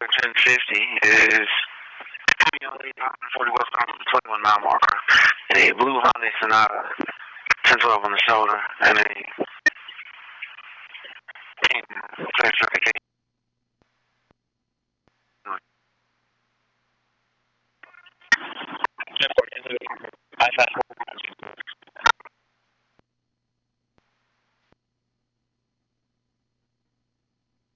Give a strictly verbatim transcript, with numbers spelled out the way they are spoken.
ten fifty is young lady forty West twenty-one mile marker. A blue Hyundai Sonata, ten twelve on the shoulder, and a